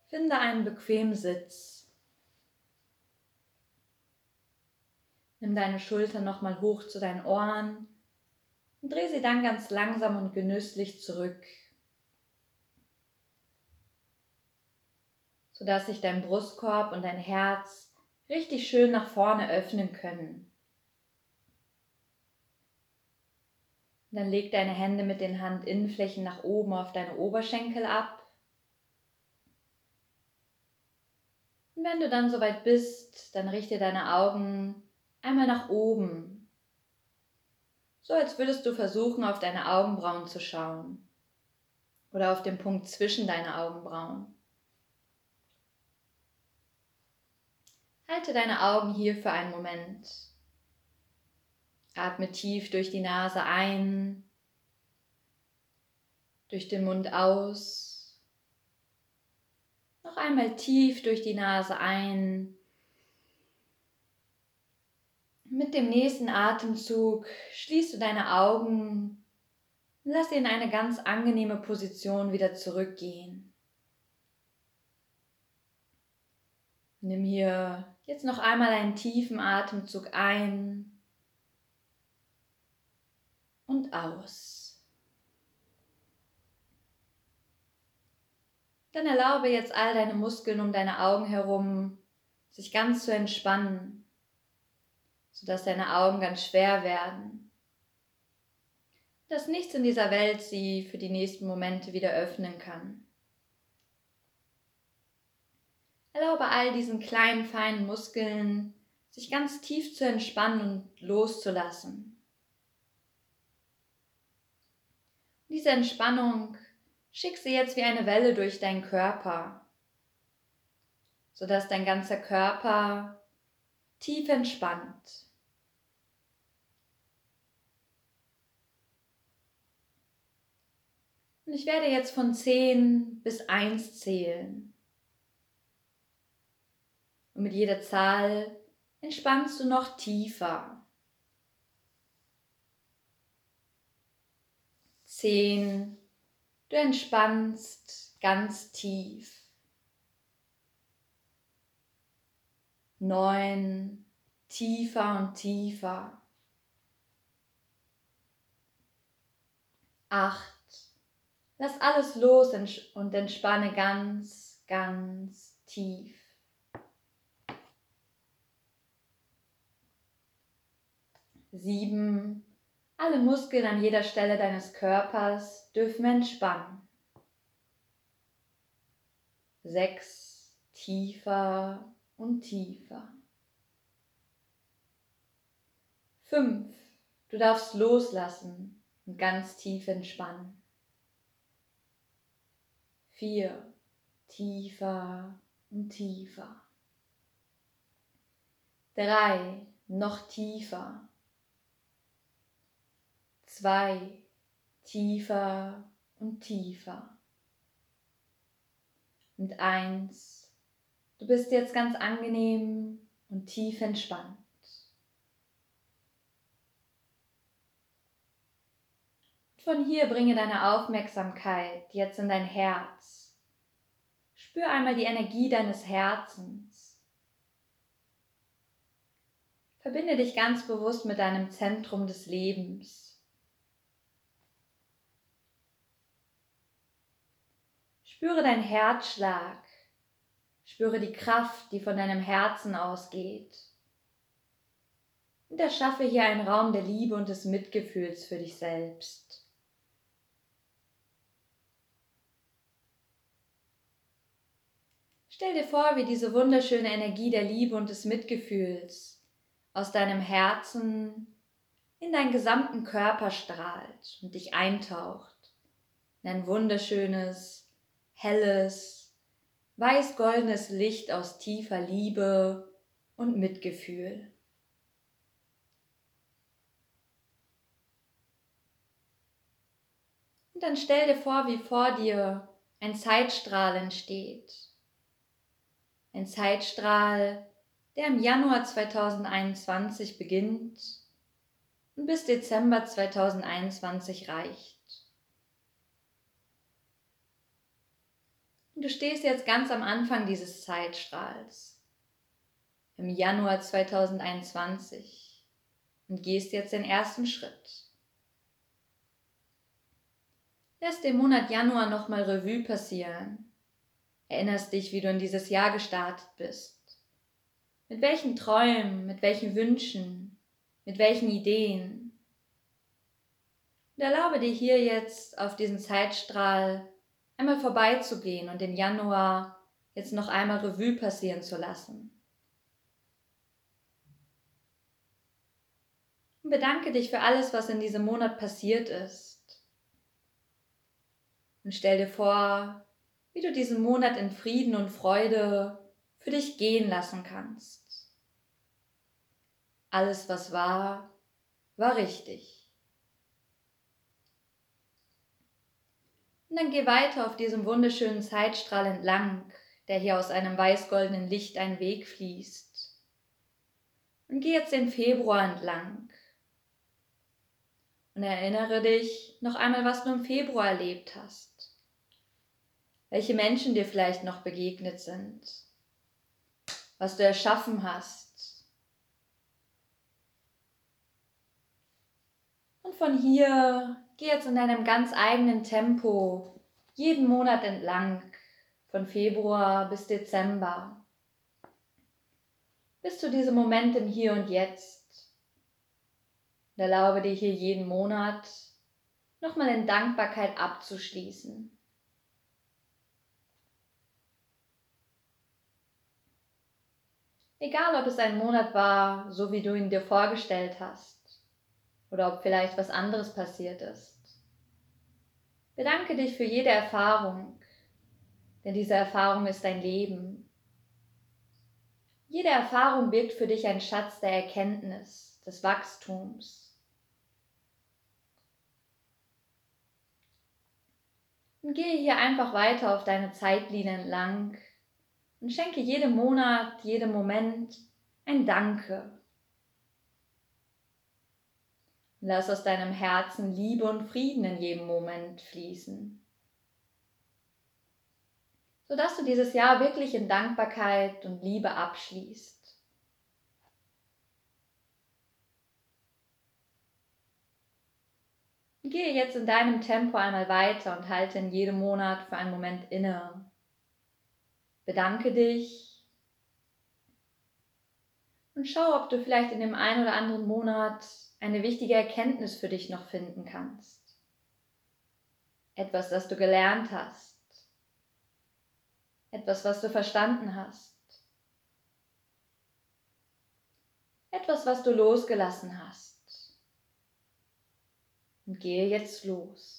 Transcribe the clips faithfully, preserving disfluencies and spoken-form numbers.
Finde einen bequemen Sitz. Nimm deine Schultern nochmal hoch zu deinen Ohren und dreh sie dann ganz langsam und genüsslich zurück, sodass sich dein Brustkorb und dein Herz richtig schön nach vorne öffnen können. Und dann leg deine Hände mit den Handinnenflächen nach oben auf deine Oberschenkel ab. Und wenn du dann soweit bist, dann richte deine Augen einmal nach oben, so als würdest du versuchen, auf deine Augenbrauen zu schauen oder auf den Punkt zwischen deine Augenbrauen. Halte deine Augen hier für einen Moment. Atme tief durch die Nase ein, durch den Mund aus. Noch einmal tief durch die Nase ein. Mit dem nächsten Atemzug schließt du deine Augen und lass sie in eine ganz angenehme Position wieder zurückgehen. Nimm hier jetzt noch einmal einen tiefen Atemzug ein und aus. Dann erlaube jetzt all deine Muskeln um deine Augen herum sich ganz zu entspannen, sodass deine Augen ganz schwer werden, dass nichts in dieser Welt sie für die nächsten Momente wieder öffnen kann. Erlaube all diesen kleinen, feinen Muskeln, sich ganz tief zu entspannen und loszulassen. Diese Entspannung schick sie jetzt wie eine Welle durch deinen Körper, sodass dein ganzer Körper tief entspannt. Und ich werde jetzt von zehn bis eins zählen. Und mit jeder Zahl entspannst du noch tiefer. Zehn, du entspannst ganz tief. Neun, tiefer und tiefer. Acht, lass alles los und entspanne ganz, ganz tief. Sieben, alle Muskeln an jeder Stelle deines Körpers dürfen entspannen. Sechs, tiefer und tiefer. Fünf, du darfst loslassen und ganz tief entspannen. Vier, tiefer und tiefer. Drei, noch tiefer. Zwei, tiefer und tiefer. Und eins, du bist jetzt ganz angenehm und tief entspannt. Von hier bringe deine Aufmerksamkeit jetzt in dein Herz. Spür einmal die Energie deines Herzens. Verbinde dich ganz bewusst mit deinem Zentrum des Lebens. Spüre deinen Herzschlag. Spüre die Kraft, die von deinem Herzen ausgeht. Und erschaffe hier einen Raum der Liebe und des Mitgefühls für dich selbst. Stell dir vor, wie diese wunderschöne Energie der Liebe und des Mitgefühls aus deinem Herzen in deinen gesamten Körper strahlt und dich eintaucht in ein wunderschönes, helles, weiß-goldenes Licht aus tiefer Liebe und Mitgefühl. Und dann stell dir vor, wie vor dir ein Zeitstrahl entsteht. Ein Zeitstrahl, der im Januar zweitausendeinundzwanzig beginnt und bis Dezember zweitausendeinundzwanzig reicht. Und du stehst jetzt ganz am Anfang dieses Zeitstrahls, im Januar zweitausendeinundzwanzig, und gehst jetzt den ersten Schritt. Lass den Monat Januar nochmal Revue passieren. Erinnerst dich, wie du in dieses Jahr gestartet bist. Mit welchen Träumen, mit welchen Wünschen, mit welchen Ideen. Und erlaube dir hier jetzt auf diesen Zeitstrahl einmal vorbeizugehen und den Januar jetzt noch einmal Revue passieren zu lassen. Und bedanke dich für alles, was in diesem Monat passiert ist. Und stell dir vor, wie du diesen Monat in Frieden und Freude für dich gehen lassen kannst. Alles, was war, war richtig. Und dann geh weiter auf diesem wunderschönen Zeitstrahl entlang, der hier aus einem weiß-goldenen Licht einen Weg fließt. Und geh jetzt den Februar entlang. Und erinnere dich noch einmal, was du im Februar erlebt hast. Welche Menschen dir vielleicht noch begegnet sind. Was du erschaffen hast. Und von hier geh jetzt in deinem ganz eigenen Tempo jeden Monat entlang, von Februar bis Dezember, bis zu diesem Moment im Hier und Jetzt. Und erlaube dir hier jeden Monat nochmal in Dankbarkeit abzuschließen. Egal, ob es ein Monat war, so wie du ihn dir vorgestellt hast, oder ob vielleicht was anderes passiert ist. Bedanke dich für jede Erfahrung, denn diese Erfahrung ist dein Leben. Jede Erfahrung birgt für dich einen Schatz der Erkenntnis, des Wachstums. Und gehe hier einfach weiter auf deine Zeitlinie entlang und schenke jedem Monat, jedem Moment ein Danke. Lass aus deinem Herzen Liebe und Frieden in jedem Moment fließen, sodass du dieses Jahr wirklich in Dankbarkeit und Liebe abschließt. Gehe jetzt in deinem Tempo einmal weiter und halte in jedem Monat für einen Moment inne. Bedanke dich und schau, ob du vielleicht in dem einen oder anderen Monat eine wichtige Erkenntnis für dich noch finden kannst. Etwas, das du gelernt hast. Etwas, was du verstanden hast. Etwas, was du losgelassen hast. Und gehe jetzt los.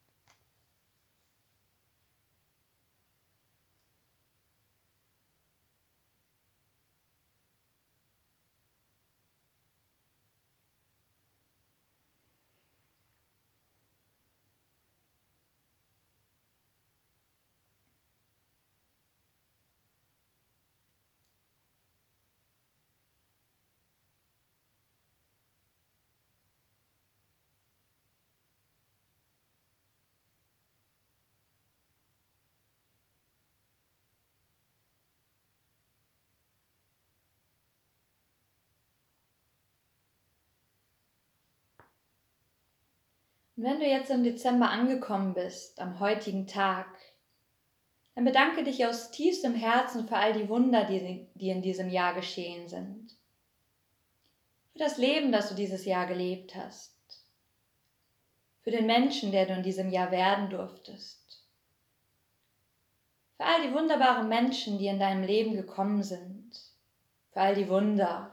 Und wenn du jetzt im Dezember angekommen bist, am heutigen Tag, dann bedanke dich aus tiefstem Herzen für all die Wunder, die, die in diesem Jahr geschehen sind. Für das Leben, das du dieses Jahr gelebt hast. Für den Menschen, der du in diesem Jahr werden durftest. Für all die wunderbaren Menschen, die in deinem Leben gekommen sind. Für all die Wunder.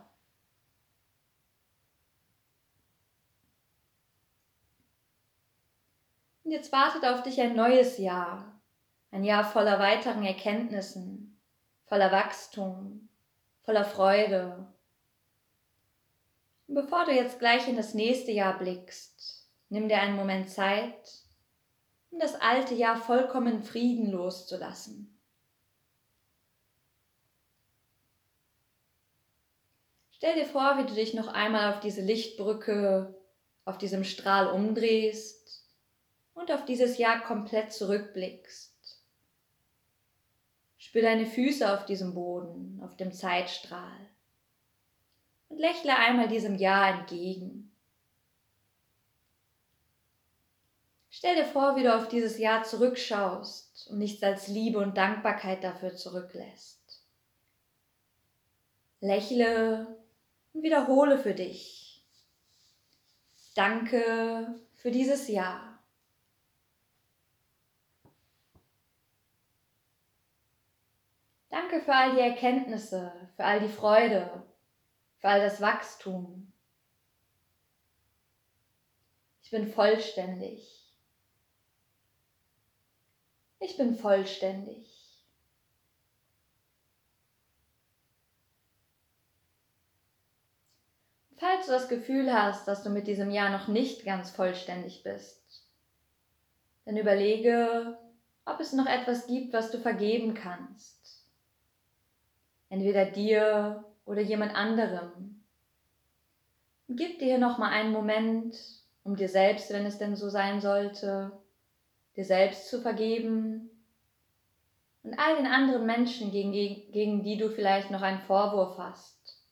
Und jetzt wartet auf dich ein neues Jahr, ein Jahr voller weiteren Erkenntnissen, voller Wachstum, voller Freude. Und bevor du jetzt gleich in das nächste Jahr blickst, nimm dir einen Moment Zeit, um das alte Jahr vollkommen in Frieden loszulassen. Stell dir vor, wie du dich noch einmal auf diese Lichtbrücke, auf diesem Strahl umdrehst und auf dieses Jahr komplett zurückblickst. Spür deine Füße auf diesem Boden, auf dem Zeitstrahl. Und lächle einmal diesem Jahr entgegen. Stell dir vor, wie du auf dieses Jahr zurückschaust und nichts als Liebe und Dankbarkeit dafür zurücklässt. Lächle und wiederhole für dich. Danke für dieses Jahr. Danke für all die Erkenntnisse, für all die Freude, für all das Wachstum. Ich bin vollständig. Ich bin vollständig. Falls du das Gefühl hast, dass du mit diesem Jahr noch nicht ganz vollständig bist, dann überlege, ob es noch etwas gibt, was du vergeben kannst. Entweder dir oder jemand anderem. Und gib dir noch mal einen Moment, um dir selbst, wenn es denn so sein sollte, dir selbst zu vergeben und all den anderen Menschen, gegen, gegen die du vielleicht noch einen Vorwurf hast.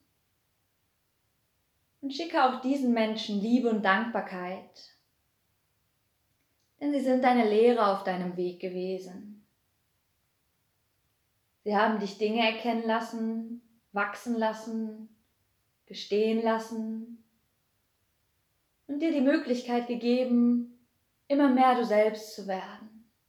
Und schicke auch diesen Menschen Liebe und Dankbarkeit, denn sie sind deine Lehrer auf deinem Weg gewesen. Sie haben dich Dinge erkennen lassen, wachsen lassen, bestehen lassen und dir die Möglichkeit gegeben, immer mehr du selbst zu werden.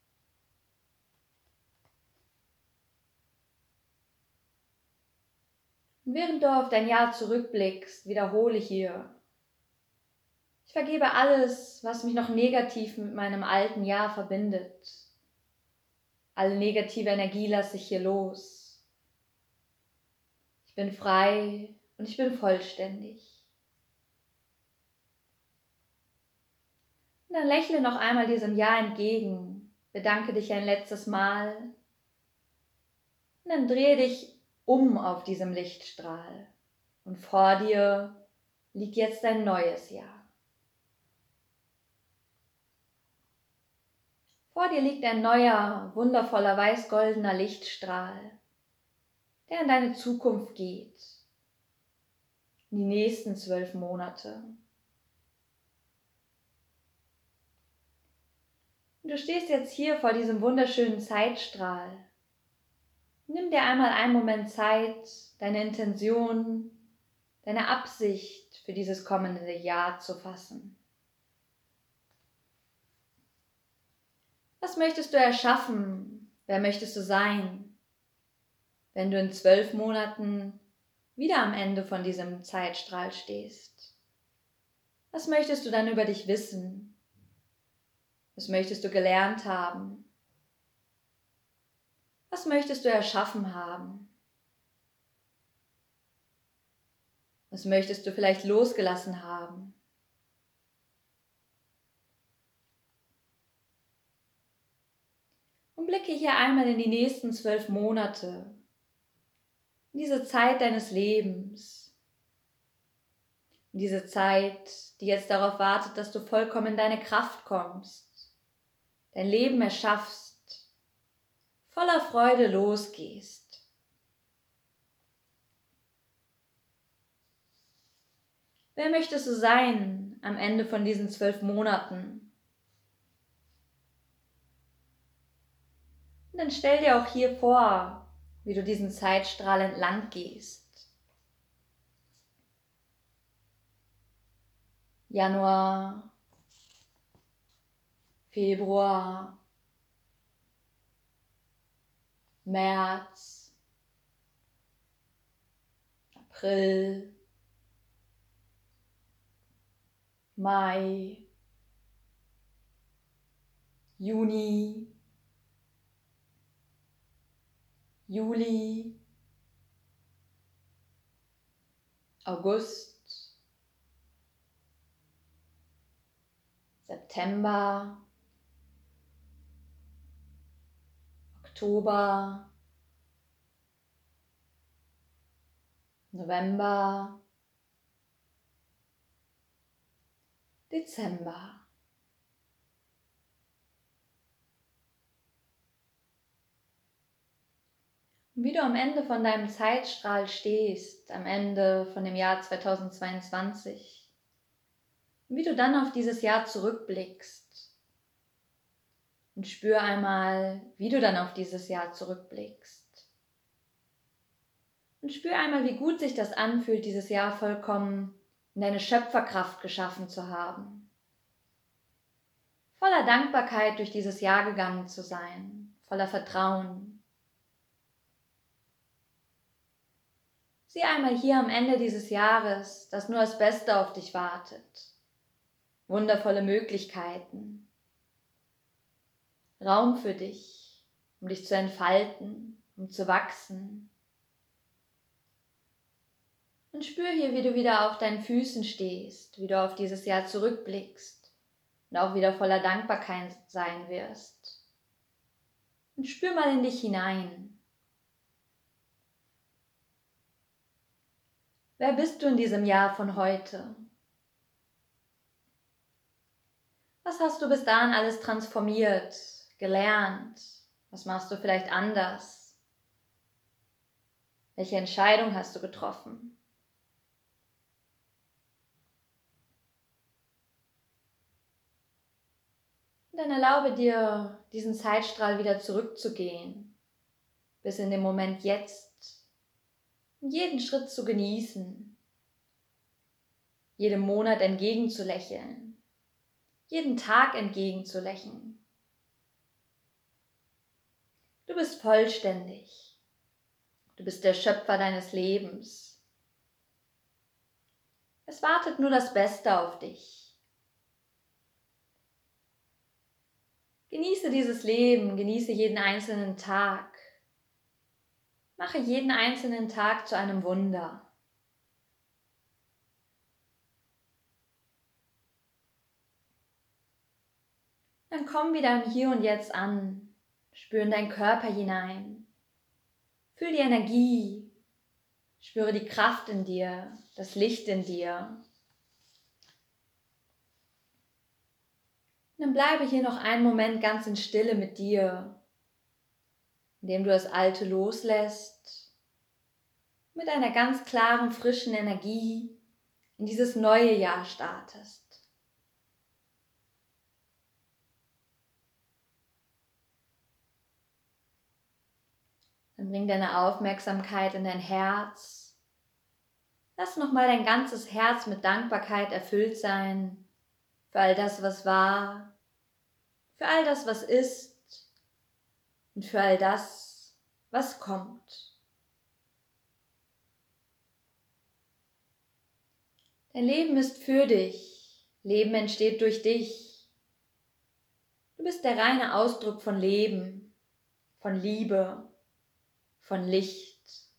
Und während du auf dein Jahr zurückblickst, wiederhole hier: Ich vergebe alles, was mich noch negativ mit meinem alten Jahr verbindet. Alle negative Energie lasse ich hier los. Ich bin frei und ich bin vollständig. Und dann lächle noch einmal diesem Jahr entgegen, bedanke dich ein letztes Mal und dann drehe dich um auf diesem Lichtstrahl und vor dir liegt jetzt ein neues Jahr. Vor dir liegt ein neuer, wundervoller, weiß-goldener Lichtstrahl, der in deine Zukunft geht, in die nächsten zwölf Monate. Und du stehst jetzt hier vor diesem wunderschönen Zeitstrahl. Nimm dir einmal einen Moment Zeit, deine Intention, deine Absicht für dieses kommende Jahr zu fassen. Was möchtest du erschaffen? Wer möchtest du sein, wenn du in zwölf Monaten wieder am Ende von diesem Zeitstrahl stehst? Was möchtest du dann über dich wissen? Was möchtest du gelernt haben? Was möchtest du erschaffen haben? Was möchtest du vielleicht losgelassen haben? Und blicke hier einmal in die nächsten zwölf Monate, in diese Zeit deines Lebens, in diese Zeit, die jetzt darauf wartet, dass du vollkommen in deine Kraft kommst, dein Leben erschaffst, voller Freude losgehst. Wer möchtest du sein am Ende von diesen zwölf Monaten? Und dann stell dir auch hier vor, wie du diesen Zeitstrahl entlang gehst. Januar, Februar, März, April, Mai, Juni, Juli, August, September, Oktober, November, Dezember. Wie du am Ende von deinem Zeitstrahl stehst, am Ende von dem Jahr zweitausendzweiundzwanzig, wie du dann auf dieses Jahr zurückblickst und spür einmal, wie du dann auf dieses Jahr zurückblickst. Und spür einmal, wie gut sich das anfühlt, dieses Jahr vollkommen in deine Schöpferkraft geschaffen zu haben. Voller Dankbarkeit durch dieses Jahr gegangen zu sein, voller Vertrauen. Sieh einmal hier am Ende dieses Jahres, dass nur das Beste auf dich wartet. Wundervolle Möglichkeiten. Raum für dich, um dich zu entfalten, um zu wachsen. Und spür hier, wie du wieder auf deinen Füßen stehst, wie du auf dieses Jahr zurückblickst und auch wieder voller Dankbarkeit sein wirst. Und spür mal in dich hinein. Wer bist du in diesem Jahr von heute? Was hast du bis dahin alles transformiert, gelernt? Was machst du vielleicht anders? Welche Entscheidung hast du getroffen? Und dann erlaube dir, diesen Zeitstrahl wieder zurückzugehen, bis in den Moment jetzt. Und jeden Schritt zu genießen, jedem Monat entgegenzulächeln, jeden Tag entgegenzulächeln. Du bist vollständig. Du bist der Schöpfer deines Lebens. Es wartet nur das Beste auf dich. Genieße dieses Leben, genieße jeden einzelnen Tag. Mache jeden einzelnen Tag zu einem Wunder. Dann komm wieder im Hier und Jetzt an. Spüre in deinen Körper hinein. Fühl die Energie. Spüre die Kraft in dir, das Licht in dir. Und dann bleibe hier noch einen Moment ganz in Stille mit dir, indem du das Alte loslässt, mit einer ganz klaren, frischen Energie in dieses neue Jahr startest. Dann bring deine Aufmerksamkeit in dein Herz. Lass nochmal dein ganzes Herz mit Dankbarkeit erfüllt sein für all das, was war, für all das, was ist und für all das, was kommt. Dein Leben ist für dich. Leben entsteht durch dich. Du bist der reine Ausdruck von Leben, von Liebe, von Licht.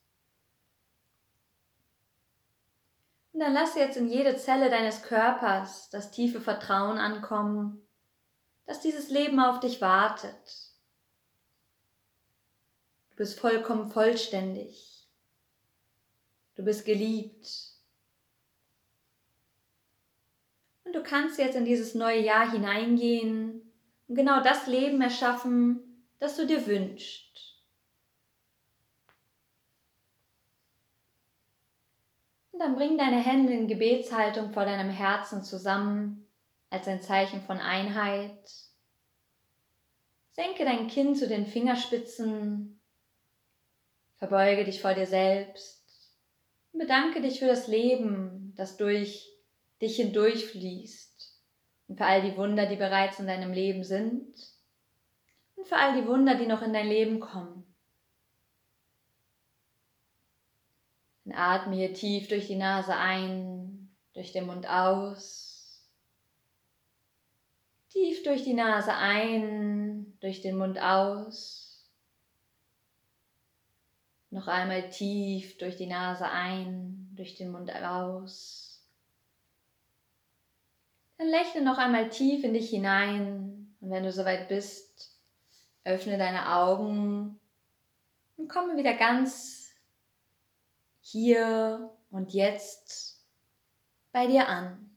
Und dann lass jetzt in jede Zelle deines Körpers das tiefe Vertrauen ankommen, dass dieses Leben auf dich wartet. Du bist vollkommen vollständig. Du bist geliebt. Und du kannst jetzt in dieses neue Jahr hineingehen und genau das Leben erschaffen, das du dir wünschst. Und dann bring deine Hände in Gebetshaltung vor deinem Herzen zusammen, als ein Zeichen von Einheit. Senke dein Kinn zu den Fingerspitzen, verbeuge dich vor dir selbst und bedanke dich für das Leben, das durch dich hindurchfließt und für all die Wunder, die bereits in deinem Leben sind und für all die Wunder, die noch in dein Leben kommen. Dann atme hier tief durch die Nase ein, durch den Mund aus. Tief durch die Nase ein, durch den Mund aus. Noch einmal tief durch die Nase ein, durch den Mund aus. Dann lächle noch einmal tief in dich hinein und wenn du soweit bist, öffne deine Augen und komme wieder ganz hier und jetzt bei dir an.